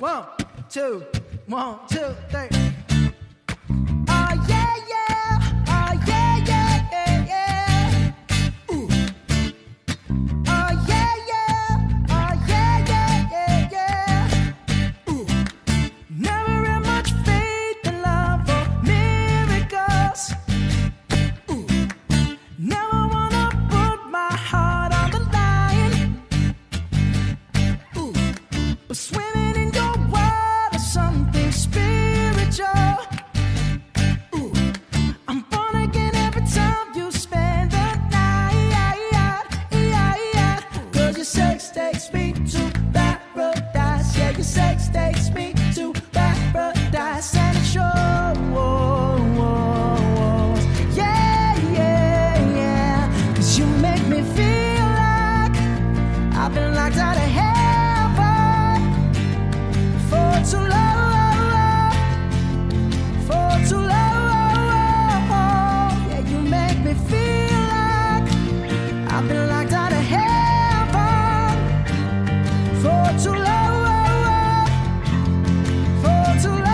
1, 2, 1, 2, 3. Oh yeah, yeah. Oh yeah, yeah, yeah, yeah. Ooh. Oh yeah, yeah. Oh yeah, yeah, yeah, yeah. Ooh. Never had much faith in love or miracles. Ooh. Never wanna put my heart on the line. Ooh. But swimming in your world is something spiritual. Ooh. I'm born again every time you spend the night. 'Cause your sex takes me to paradise. Yeah, your sex takes me to paradise. And it shows. Yeah, yeah, yeah. 'Cause you make me feel like I've been locked out of heaven for too long, for too long. Yeah, you make me feel like I've been locked out of heaven for too long, for too long.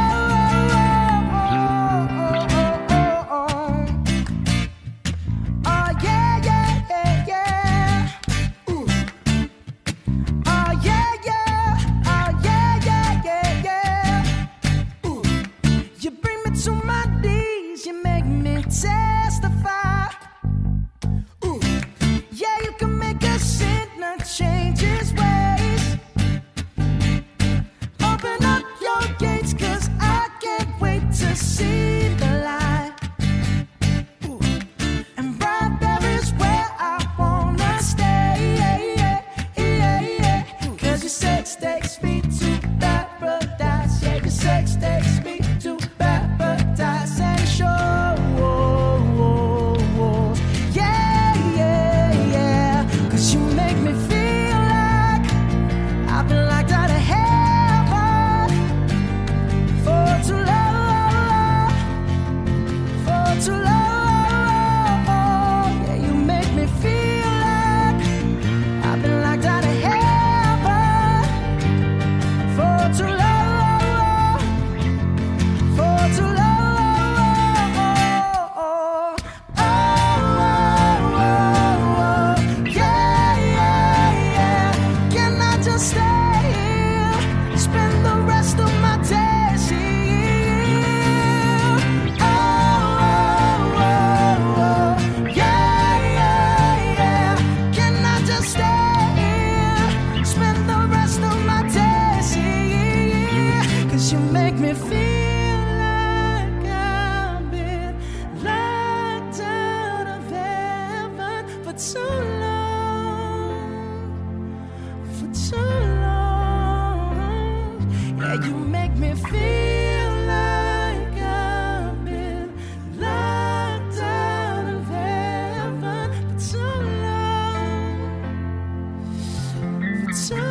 Oh yeah, yeah, yeah, yeah. Ooh. Oh yeah, yeah. Oh yeah, yeah, yeah, yeah. Ooh. You bring me to my knees. You make me testify. Ooh. Yeah, you can make a sinner change his ways. Open up your gates, 'cause I can't wait to see the light. Ooh. And right there is where I wanna stay. 'Cause your sex takes me to paradise. Yeah, your sex takes me to paradise. And it shows. Yeah, yeah, yeah. 'Cause you make me feel like I've been locked out of heaven for too long, for too long. Yeah, you make me feel like I've been locked out of heaven for too long, for too long. Yeah, yeah, yeah. Can I just stay here, spend the rest of my days here? Yeah, yeah, yeah. Can I just stay here, spend the rest of my days here? 'Cause you make me feel like I've been locked out of heaven for too long, for too long. Yeah, you make me feel like I've been locked out of heaven for too long, for too